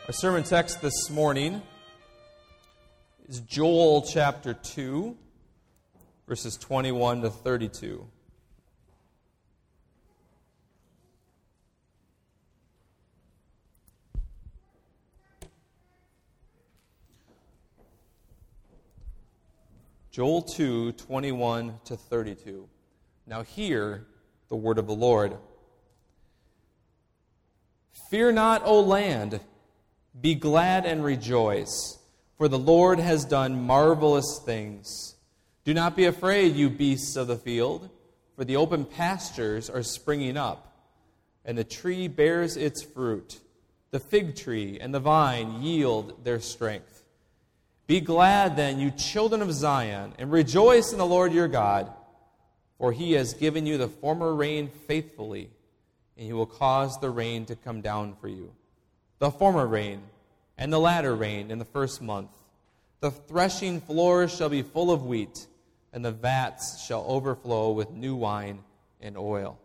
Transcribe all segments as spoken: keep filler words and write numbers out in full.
Our sermon text this morning is Joel chapter two, verses twenty-one to thirty-two. Joel two, twenty-one to thirty-two. Now hear the word of the Lord. Fear not, O land, be glad and rejoice, for the Lord has done marvelous things. Do not be afraid, you beasts of the field, for the open pastures are springing up, and the tree bears its fruit. The fig tree and the vine yield their strength. Be glad then, you children of Zion, and rejoice in the Lord your God, for he has given you the former rain faithfully, and he will cause the rain to come down for you. The former rain and the latter rain in the first month. The threshing floors shall be full of wheat, and the vats shall overflow with new wine and oil.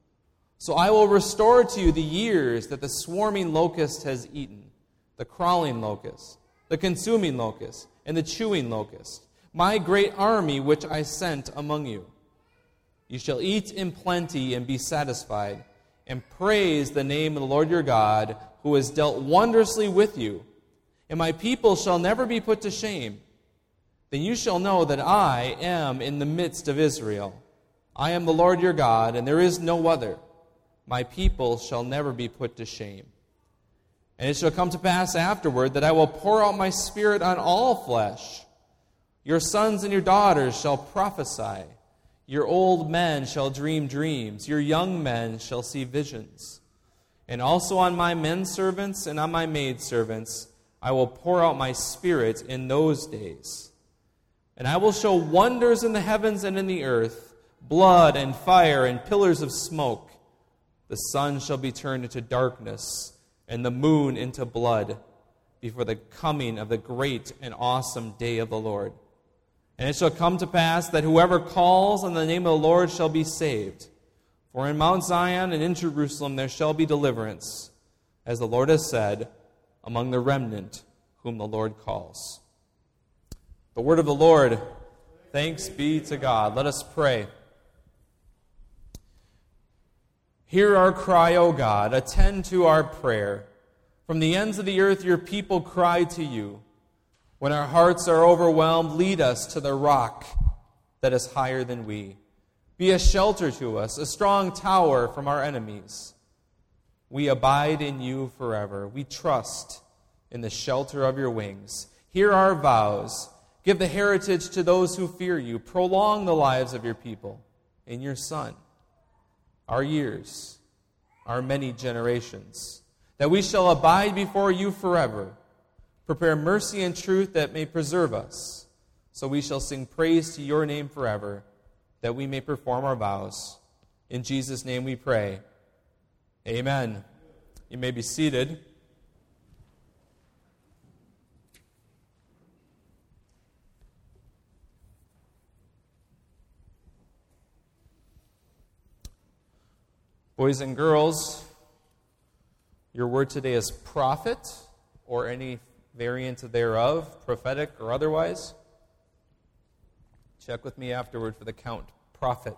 So I will restore to you the years that the swarming locust has eaten, the crawling locust, the consuming locust, and the chewing locust, my great army which I sent among you. You shall eat in plenty and be satisfied, and praise the name of the Lord your God, who has dealt wondrously with you. And my people shall never be put to shame. Then you shall know that I am in the midst of Israel. I am the Lord your God, and there is no other. My people shall never be put to shame. And it shall come to pass afterward that I will pour out my spirit on all flesh. Your sons and your daughters shall prophesy. Your old men shall dream dreams. Your young men shall see visions. And also on my men servants and on my maid servants I will pour out my spirit in those days. And I will show wonders in the heavens and in the earth, blood and fire and pillars of smoke. The sun shall be turned into darkness, and the moon into blood, before the coming of the great and awesome day of the Lord. And it shall come to pass that whoever calls on the name of the Lord shall be saved. For in Mount Zion and in Jerusalem there shall be deliverance, as the Lord has said, among the remnant whom the Lord calls. The word of the Lord. Thanks be to God. Let us pray. Hear our cry, O God. Attend to our prayer. From the ends of the earth your people cry to you. When our hearts are overwhelmed, lead us to the rock that is higher than we. Be a shelter to us, a strong tower from our enemies. We abide in you forever. We trust in the shelter of your wings. Hear our vows. Give the heritage to those who fear you. Prolong the lives of your people in your Son, our years, our many generations, that we shall abide before you forever. Prepare mercy and truth that may preserve us, so we shall sing praise to your name forever, that we may perform our vows. In Jesus' name we pray. Amen. You may be seated. Boys and girls, your word today is prophet, or any variant thereof, prophetic or otherwise. Check with me afterward for the count. Prophet.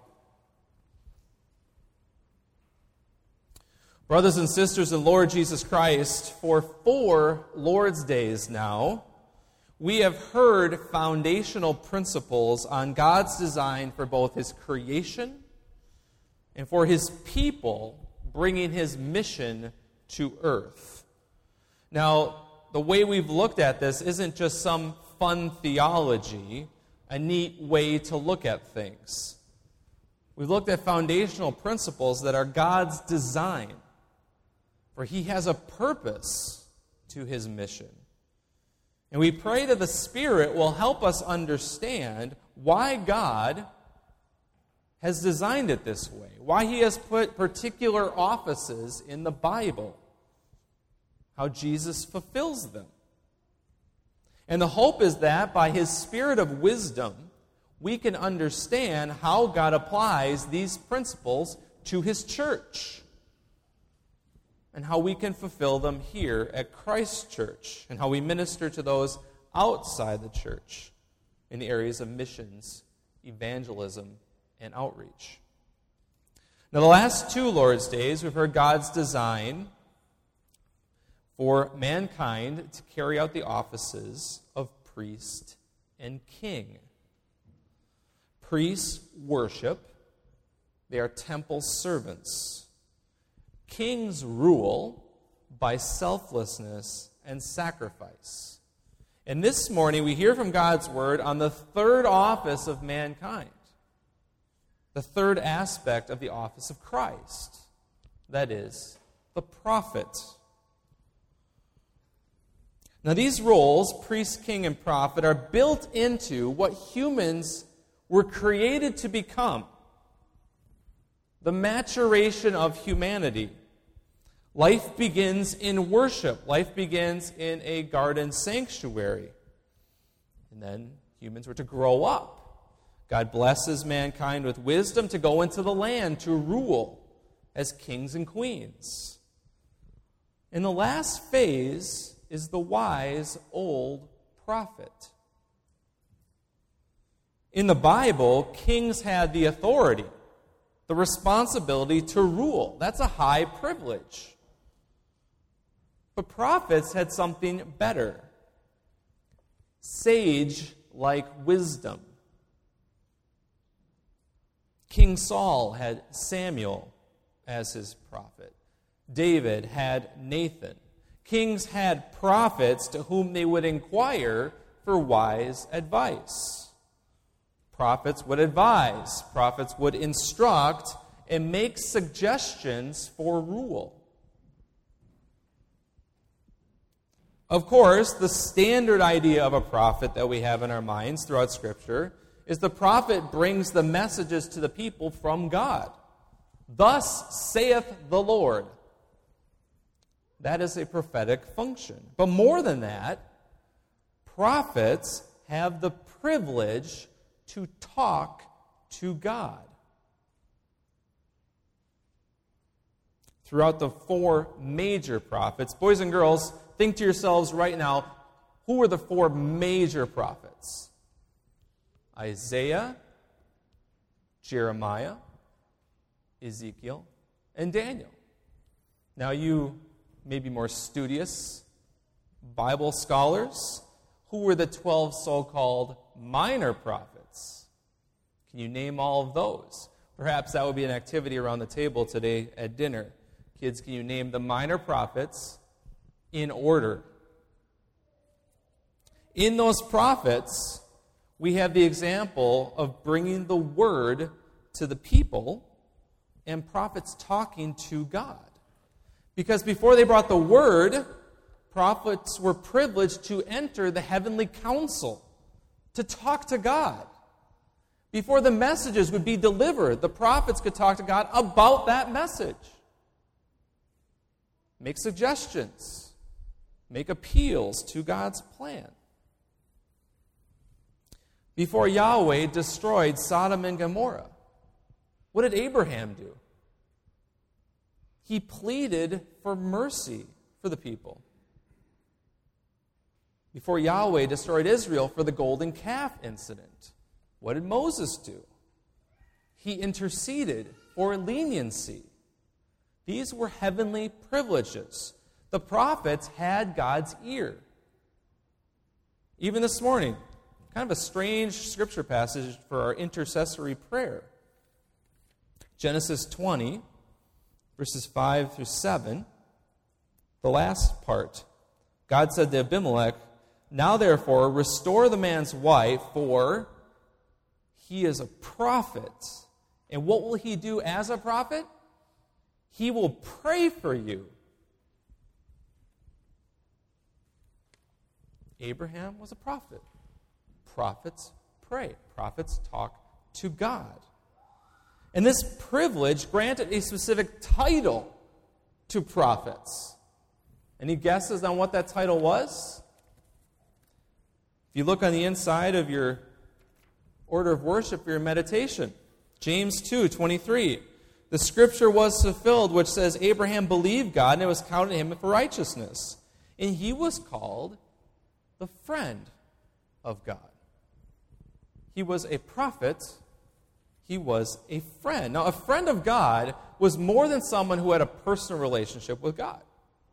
Brothers and sisters in Lord Jesus Christ, for four Lord's Days now, we have heard foundational principles on God's design for both His creation and for His people bringing His mission to earth. Now, the way we've looked at this isn't just some fun theology, a neat way to look at things. We've looked at foundational principles that are God's design, for He has a purpose to His mission. And we pray that the Spirit will help us understand why God has designed it this way, why He has put particular offices in the Bible, how Jesus fulfills them. And the hope is that by His Spirit of wisdom, we can understand how God applies these principles to His church. and how we can fulfill them here at Christ Church, and how we minister to those outside the church in the areas of missions, evangelism, and outreach. Now, the last two Lord's Days, we've heard God's design for mankind to carry out the offices of priest and king. Priests worship. They are temple servants. Kings rule by selflessness and sacrifice. And this morning we hear from God's word on the third office of mankind, the third aspect of the office of Christ, that is, the prophet. Now these roles, priest, king, and prophet, are built into what humans were created to become. The maturation of humanity. Life begins in worship. Life begins in a garden sanctuary. And then humans were to grow up. God blesses mankind with wisdom to go into the land to rule as kings and queens. And the last phase is the wise old prophet. In the Bible, kings had the authority, the responsibility to rule. That's a high privilege. But prophets had something better. Sage-like wisdom. King Saul had Samuel as his prophet. David had Nathan. Kings had prophets to whom they would inquire for wise advice. Prophets would advise, prophets would instruct, and make suggestions for rule. Of course, the standard idea of a prophet that we have in our minds throughout Scripture is the prophet brings the messages to the people from God. Thus saith the Lord. That is a prophetic function. But more than that, prophets have the privilege to talk to God. Throughout the four major prophets, boys and girls, think to yourselves right now, who are the four major prophets? Isaiah, Jeremiah, Ezekiel, and Daniel. Now you may be more studious Bible scholars. Who were the twelve so-called minor prophets? Can you name all of those? Perhaps that would be an activity around the table today at dinner. Kids, can you name the minor prophets in order? In those prophets, we have the example of bringing the word to the people and prophets talking to God. Because before they brought the word, prophets were privileged to enter the heavenly council, to talk to God. Before the messages would be delivered, the prophets could talk to God about that message. Make suggestions. Make appeals to God's plan. Before Yahweh destroyed Sodom and Gomorrah, what did Abraham do? He pleaded for mercy for the people. Before Yahweh destroyed Israel for the golden calf incident, what did Moses do? He interceded for leniency. These were heavenly privileges. The prophets had God's ear. Even this morning, kind of a strange scripture passage for our intercessory prayer. Genesis twenty, verses five through seven, the last part. God said to Abimelech, "Now therefore restore the man's wife, for he is a prophet." And what will he do as a prophet? He will pray for you. Abraham was a prophet. Prophets pray. Prophets talk to God. And this privilege granted a specific title to prophets. Any guesses on what that title was? If you look on the inside of your order of worship for your meditation, James two twenty-three, The scripture was fulfilled, which says Abraham believed God, and it was counted to him for righteousness. And he was called the friend of God. He was a prophet. He was a friend. Now, a friend of God was more than someone who had a personal relationship with God.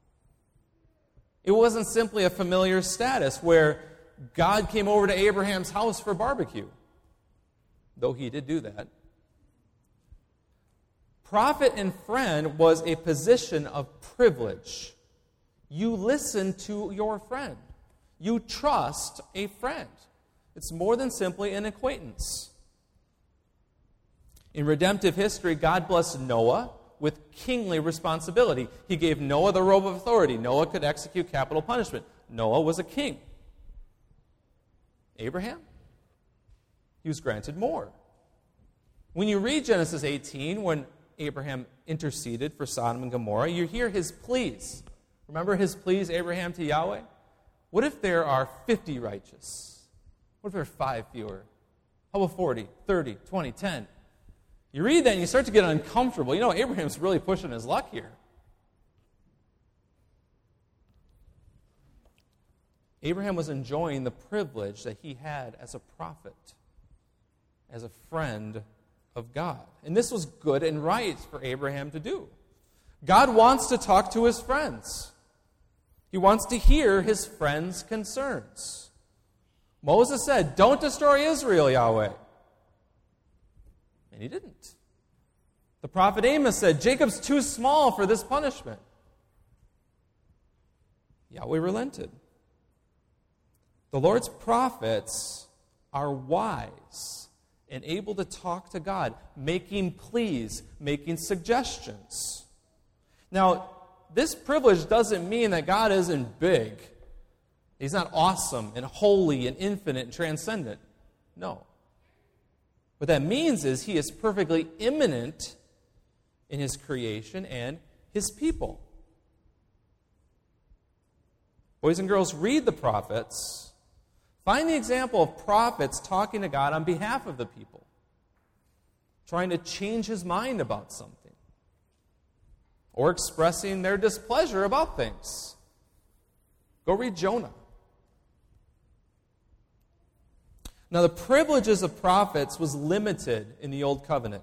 It wasn't simply a familiar status where God came over to Abraham's house for barbecue, though he did do that. Prophet and friend was a position of privilege. You listen to your friend. You trust a friend. It's more than simply an acquaintance. In redemptive history, God blessed Noah with kingly responsibility. He gave Noah the robe of authority. Noah could execute capital punishment. Noah was a king. Abraham, he was granted more. When you read Genesis eighteen, when Abraham interceded for Sodom and Gomorrah, you hear his pleas. Remember his pleas, Abraham, to Yahweh? What if there are fifty righteous? What if there are five fewer? How about forty, thirty, twenty, ten? You read that and you start to get uncomfortable. You know, Abraham's really pushing his luck here. Abraham was enjoying the privilege that he had as a prophet, as a friend of God. And this was good and right for Abraham to do. God wants to talk to his friends. He wants to hear his friends' concerns. Moses said, "Don't destroy Israel, Yahweh." And he didn't. The prophet Amos said, "Jacob's too small for this punishment." Yahweh relented. The Lord's prophets are wise and able to talk to God, making pleas, making suggestions. Now, this privilege doesn't mean that God isn't big. He's not awesome and holy and infinite and transcendent. No. What that means is he is perfectly immanent in his creation and his people. Boys and girls, read the prophets. Find the example of prophets talking to God on behalf of the people, trying to change his mind about something, or expressing their displeasure about things. Go read Jonah. Now, the privileges of prophets was limited in the Old Covenant.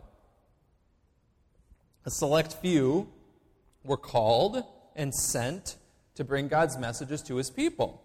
A select few were called and sent to bring God's messages to his people.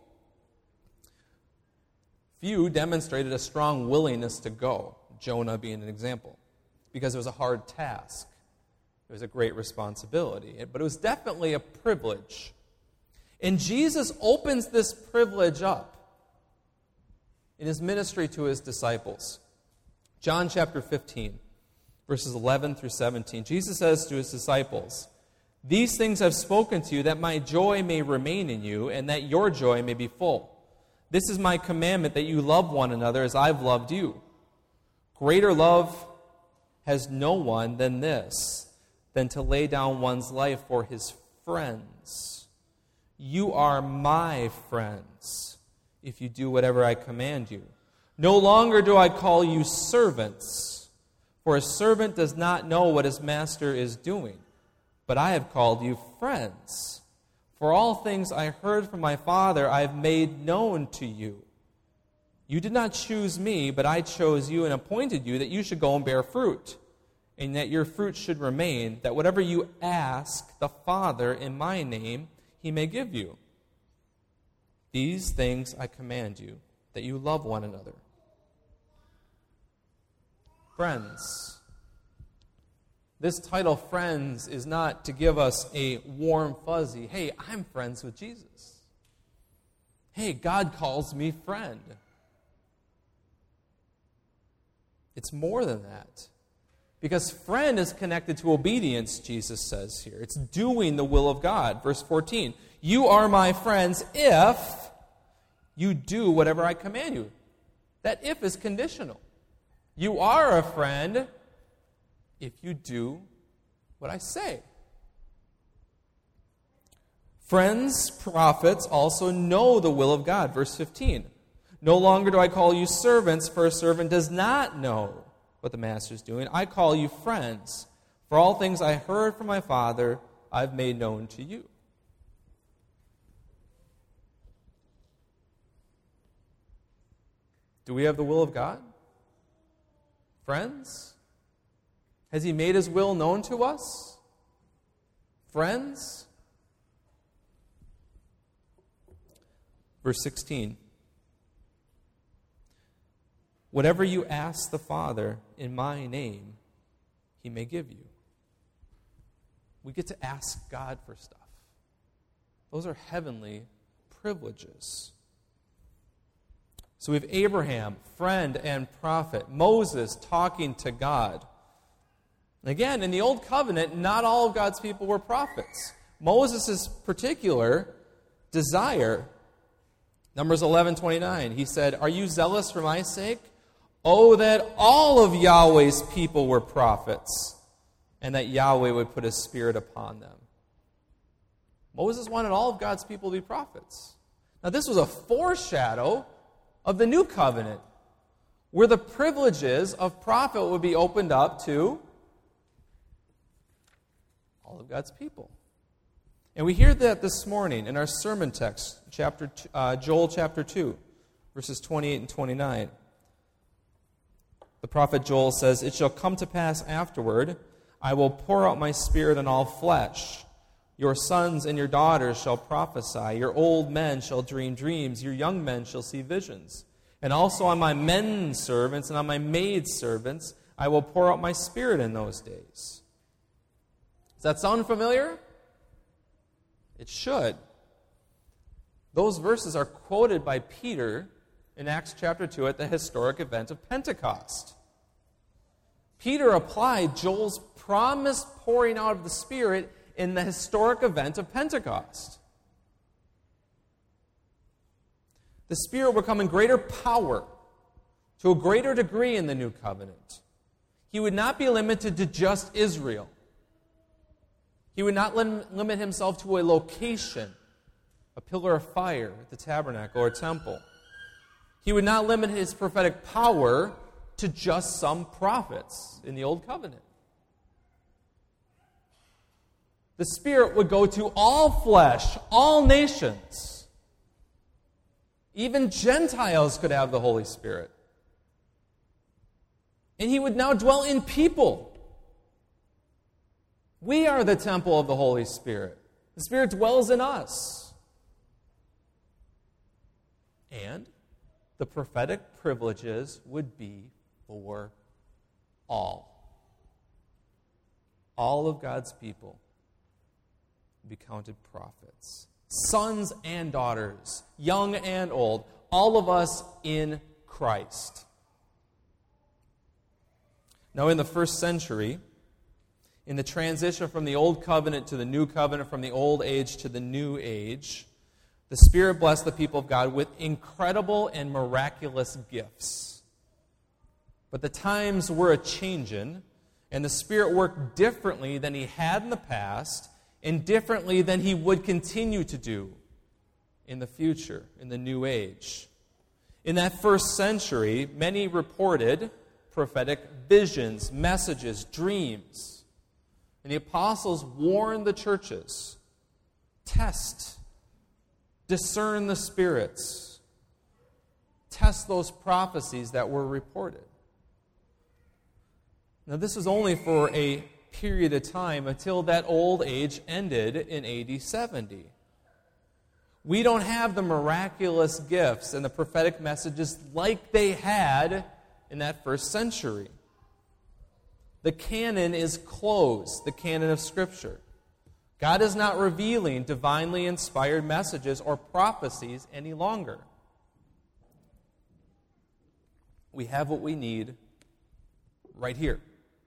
Few demonstrated a strong willingness to go, Jonah being an example, because it was a hard task. It was a great responsibility, but it was definitely a privilege. And Jesus opens this privilege up in his ministry to his disciples. John chapter fifteen, verses eleven through seventeen. Jesus says to his disciples, "These things I've spoken to you, that my joy may remain in you, and that your joy may be full. This is my commandment, that you love one another as I've loved you. Greater love has no one than this, than to lay down one's life for his friends. You are my friends, if you do whatever I command you. No longer do I call you servants, for a servant does not know what his master is doing, but I have called you friends. For all things I heard from my Father I have made known to you. You did not choose me, but I chose you and appointed you that you should go and bear fruit, and that your fruit should remain, that whatever you ask the Father in my name, he may give you. These things I command you, that you love one another." Friends, this title, friends, is not to give us a warm, fuzzy, hey, I'm friends with Jesus. Hey, God calls me friend. It's more than that. Because friend is connected to obedience, Jesus says here. It's doing the will of God. Verse fourteen, "You are my friends if you do whatever I command you." That if is conditional. You are a friend if you do what I say. Friends, prophets, also know the will of God. Verse fifteen. "No longer do I call you servants, for a servant does not know what the master is doing. I call you friends, For all things I heard from my Father, I've made known to you. Do we have the will of God? Friends? Has He made His will known to us? Friends? Verse sixteen. Whatever you ask the Father in my name, He may give you. We get to ask God for stuff. Those are heavenly privileges. So we have Abraham, friend and prophet. Moses talking to God. Again, in the Old Covenant, not all of God's people were prophets. Moses' particular desire, Numbers eleven twenty-nine, he said, "Are you zealous for my sake? Oh, that all of Yahweh's people were prophets, and that Yahweh would put His Spirit upon them." Moses wanted all of God's people to be prophets. Now, this was a foreshadow of the new covenant, where the privileges of prophet would be opened up to all of God's people. And we hear that this morning in our sermon text, chapter two, uh, Joel chapter two, verses twenty-eight and twenty-nine. The prophet Joel says, "It shall come to pass afterward, I will pour out my Spirit on all flesh. Your sons and your daughters shall prophesy. Your old men shall dream dreams. Your young men shall see visions. And also on my men servants and on my maid servants I will pour out my Spirit in those days." Does that sound familiar? It should. Those verses are quoted by Peter in Acts chapter two at the historic event of Pentecost. Peter applied Joel's promised pouring out of the Spirit in the historic event of Pentecost. The Spirit will come in greater power, to a greater degree in the new covenant. He would not be limited to just Israel. He would not lim- limit Himself to a location, a pillar of fire at the tabernacle or temple. He would not limit His prophetic power to just some prophets in the Old Covenant. The Spirit would go to all flesh, all nations. Even Gentiles could have the Holy Spirit. And He would now dwell in people. We are the temple of the Holy Spirit. The Spirit dwells in us. And the prophetic privileges would be for all. All of God's people be counted prophets. Sons and daughters, young and old, all of us in Christ. Now, in the first century, in the transition from the Old Covenant to the New Covenant, from the Old Age to the New Age, the Spirit blessed the people of God with incredible and miraculous gifts. But the times were a-changin', and the Spirit worked differently than He had in the past, and differently than He would continue to do in the future, in the New Age. In that first century, many reported prophetic visions, messages, dreams. And the apostles warned the churches, test, discern the spirits, test those prophecies that were reported. Now, this was only for a period of time until that old age ended in A D seventy. We don't have the miraculous gifts and the prophetic messages like they had in that first century. The canon is closed, the canon of Scripture. God is not revealing divinely inspired messages or prophecies any longer. We have what we need right here.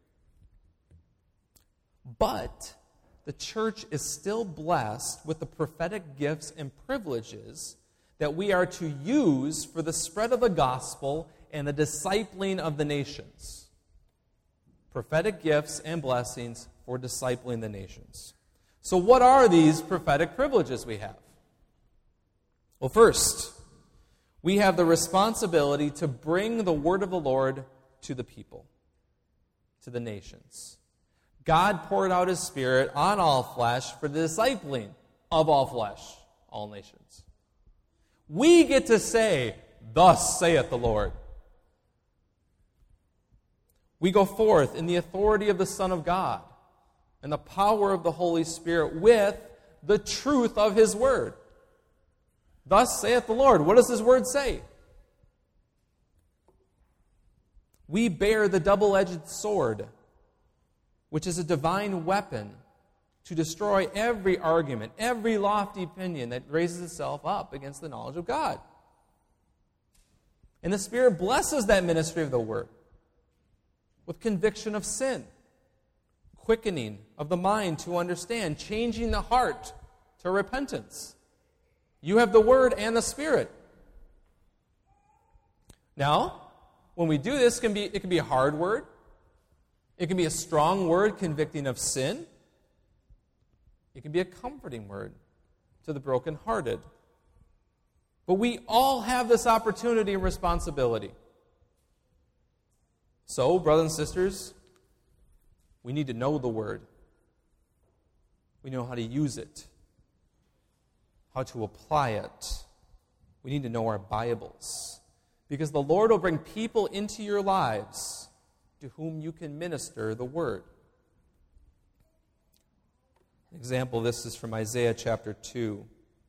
But the church is still blessed with the prophetic gifts and privileges that we are to use for the spread of the gospel and the discipling of the nations. Prophetic gifts and blessings for discipling the nations. So what are these prophetic privileges we have? Well, first, we have the responsibility to bring the word of the Lord to the people, to the nations. God poured out his Spirit on all flesh for the discipling of all flesh, all nations. We get to say, "Thus saith the Lord." We go forth in the authority of the Son of God and the power of the Holy Spirit with the truth of his word. Thus saith the Lord. What does his word say? We bear the double-edged sword, which is a divine weapon to destroy every argument, every lofty opinion that raises itself up against the knowledge of God. And the Spirit blesses that ministry of the word with conviction of sin, quickening of the mind to understand, changing the heart to repentance. You have the Word and the Spirit. Now, when we do this, it can be, it can be a hard word. It can be a strong word convicting of sin. It can be a comforting word to the brokenhearted. But we all have this opportunity and responsibility. So, brothers and sisters, we need to know the Word. We know how to use it, how to apply it. We need to know our Bibles, because the Lord will bring people into your lives to whom you can minister the Word. An example of this is from Isaiah chapter two,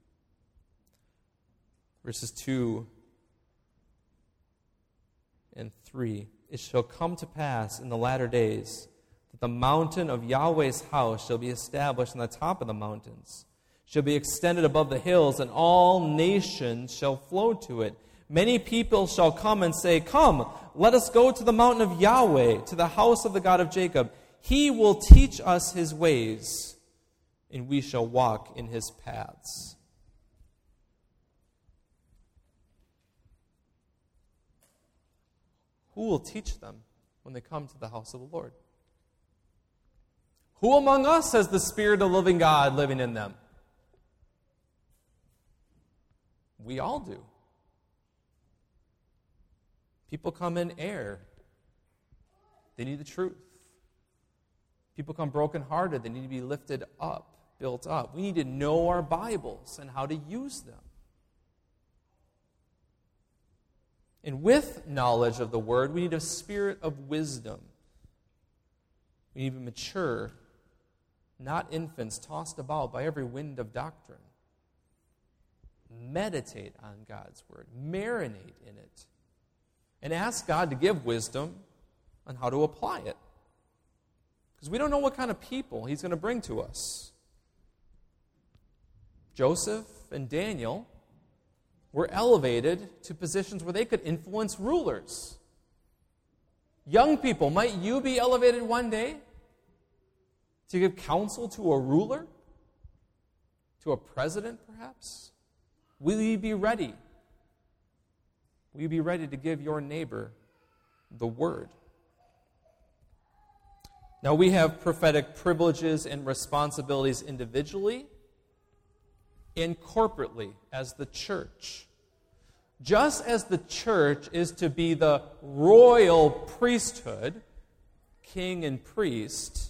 verses two and three. It shall come to pass in the latter days that the mountain of Yahweh's house shall be established on the top of the mountains, shall be extended above the hills, and all nations shall flow to it. Many people shall come and say, "Come, let us go to the mountain of Yahweh, to the house of the God of Jacob. He will teach us his ways, and we shall walk in his paths." Who will teach them when they come to the house of the Lord? Who among us has the Spirit of the living God living in them? We all do. People come in error. They need the truth. People come brokenhearted. They need to be lifted up, built up. We need to know our Bibles and how to use them. And with knowledge of the Word, we need a spirit of wisdom. We need to be mature, not infants tossed about by every wind of doctrine. Meditate on God's Word. Marinate in it. And ask God to give wisdom on how to apply it. Because we don't know what kind of people He's going to bring to us. Joseph and Daniel were elevated to positions where they could influence rulers. Young people, might you be elevated one day to give counsel to a ruler? To a president, perhaps? Will you be ready? Will you be ready to give your neighbor the Word? Now, we have prophetic privileges and responsibilities individually and corporately as the church. Just as the church is to be the royal priesthood, king and priest,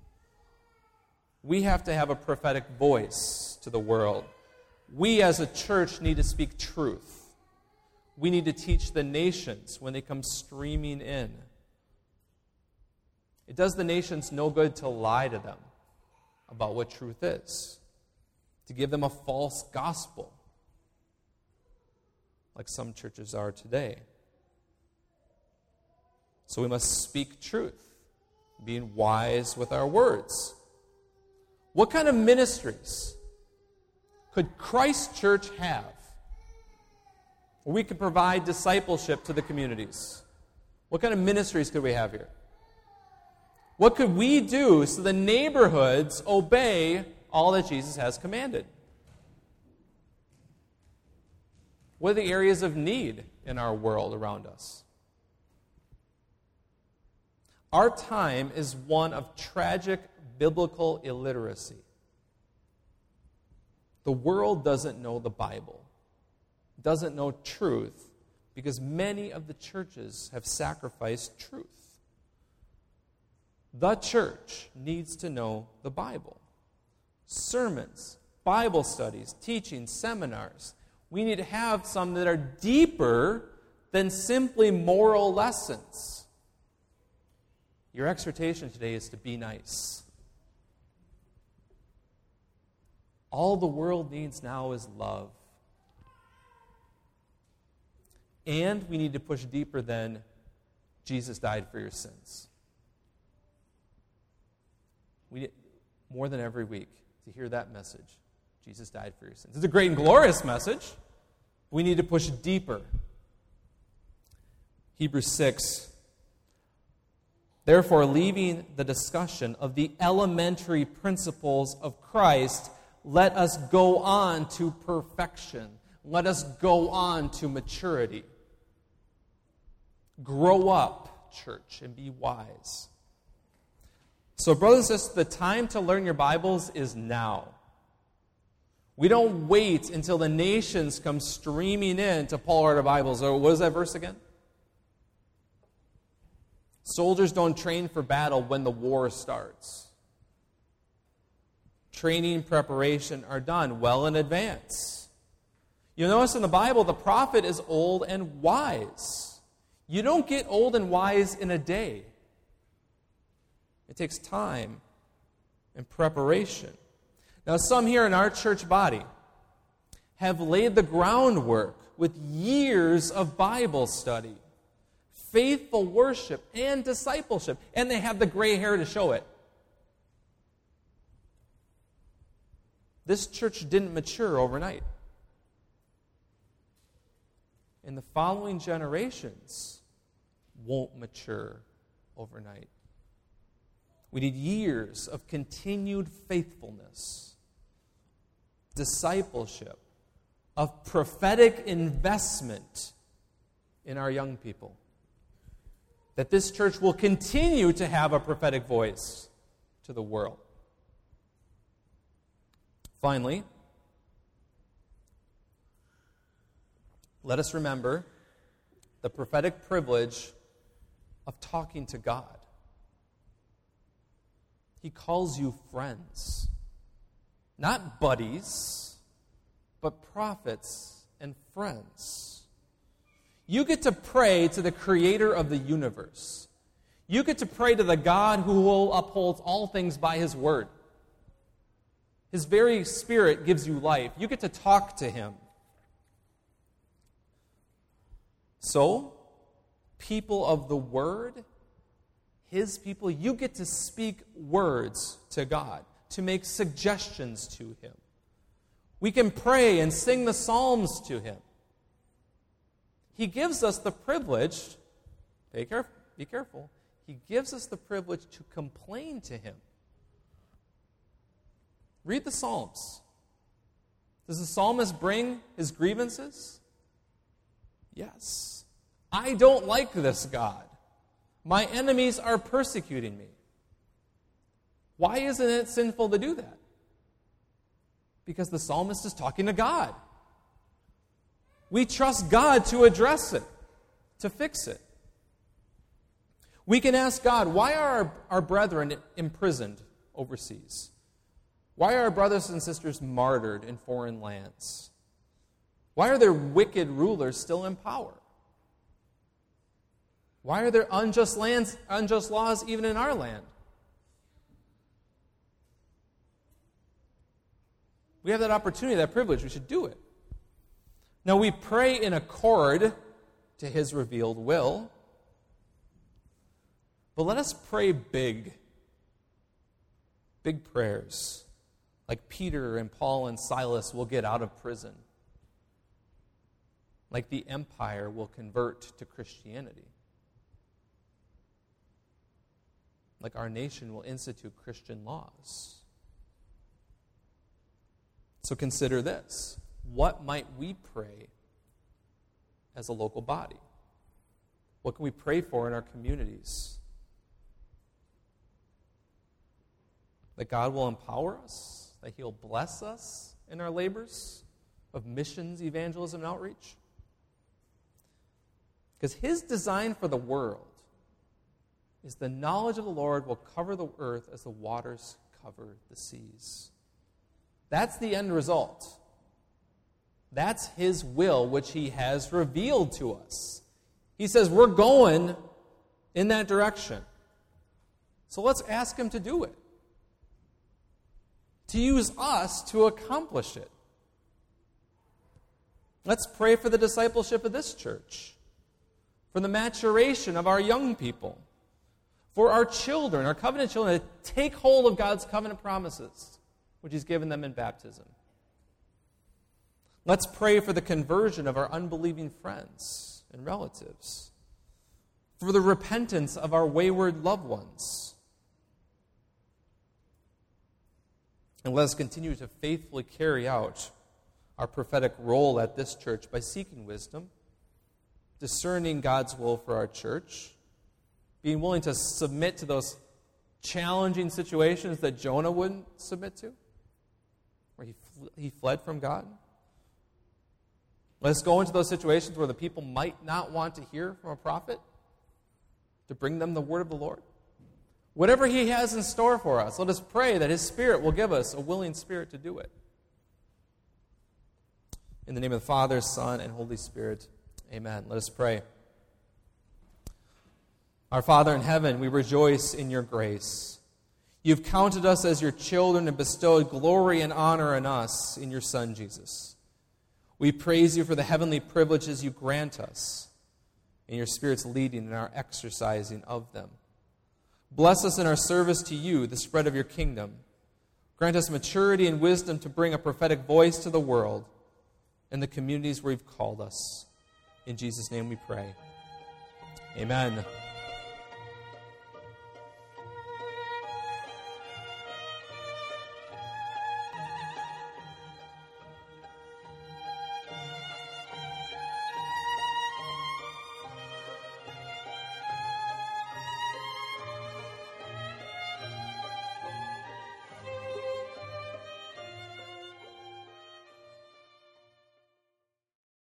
we have to have a prophetic voice to the world. We as a church need to speak truth. We need to teach the nations when they come streaming in. It does the nations no good to lie to them about what truth is, to give them a false gospel, like some churches are today. So we must speak truth, being wise with our words. What kind of ministries could Christ Church have where we could provide discipleship to the communities? What kind of ministries could we have here? What could we do so the neighborhoods obey all that Jesus has commanded? What are the areas of need in our world around us? Our time is one of tragic biblical illiteracy. The world doesn't know the Bible, doesn't know truth, because many of the churches have sacrificed truth. The church needs to know the Bible. Sermons, Bible studies, teaching, seminars. We need to have some that are deeper than simply moral lessons. Your exhortation today is to be nice. All the world needs now is love. And we need to push deeper than Jesus died for your sins. We need, more than every week, to hear that message. Jesus died for your sins. It's a great and glorious message. We need to push deeper. Hebrews six. Therefore, leaving the discussion of the elementary principles of Christ, let us go on to perfection. Let us go on to maturity. Grow up, church, and be wise. So, brothers and sisters, the time to learn your Bibles is now. We don't wait until the nations come streaming in to pull out our Bibles. Or what is that verse again? Soldiers don't train for battle when the war starts. Training and preparation are done well in advance. You notice in the Bible, the prophet is old and wise. You don't get old and wise in a day. It takes time and preparation. Now, some here in our church body have laid the groundwork with years of Bible study, faithful worship, and discipleship, and they have the gray hair to show it. This church didn't mature overnight. And the following generations won't mature overnight. We need years of continued faithfulness, discipleship, of prophetic investment in our young people. That this church will continue to have a prophetic voice to the world. Finally, let us remember the prophetic privilege of talking to God. He calls you friends. Not buddies, but prophets and friends. You get to pray to the creator of the universe. You get to pray to the God who upholds all things by his word. His very spirit gives you life. You get to talk to him. So, people of the word, his people, you get to speak words to God, to make suggestions to him. We can pray and sing the psalms to him. He gives us the privilege, be careful, be careful, he gives us the privilege to complain to him. Read the Psalms. Does the psalmist bring his grievances? Yes. I don't like this God. My enemies are persecuting me. Why isn't it sinful to do that? Because the psalmist is talking to God. We trust God to address it, to fix it. We can ask God, why are our, our brethren imprisoned overseas? Why are our brothers and sisters martyred in foreign lands? Why are there wicked rulers still in power? Why are there unjust lands, unjust laws even in our land? We have that opportunity, that privilege. We should do it. Now, we pray in accord to his revealed will. But let us pray big. Big prayers. Like Peter and Paul and Silas will get out of prison. Like the empire will convert to Christianity. Like our nation will institute Christian laws. So consider this. What might we pray as a local body? What can we pray for in our communities? That God will empower us? That he'll bless us in our labors of missions, evangelism, and outreach? Because his design for the world is the knowledge of the Lord will cover the earth as the waters cover the seas. That's the end result. That's his will, which he has revealed to us. He says we're going in that direction. So let's ask him to do it. To use us to accomplish it. Let's pray for the discipleship of this church, for the maturation of our young people, for our children, our covenant children, to take hold of God's covenant promises, which he's given them in baptism. Let's pray for the conversion of our unbelieving friends and relatives, for the repentance of our wayward loved ones. And let us continue to faithfully carry out our prophetic role at this church by seeking wisdom, discerning God's will for our church, being willing to submit to those challenging situations that Jonah wouldn't submit to, where he, fl- he fled from God. Let us go into those situations where the people might not want to hear from a prophet to bring them the word of the Lord. Whatever he has in store for us, let us pray that his Spirit will give us a willing spirit to do it. In the name of the Father, Son, and Holy Spirit, amen. Let us pray. Our Father in heaven, we rejoice in your grace. You've counted us as your children and bestowed glory and honor on us in your Son, Jesus. We praise you for the heavenly privileges you grant us and your Spirit's leading and our exercising of them. Bless us in our service to you, the spread of your kingdom. Grant us maturity and wisdom to bring a prophetic voice to the world and the communities where you've called us. In Jesus' name we pray. Amen.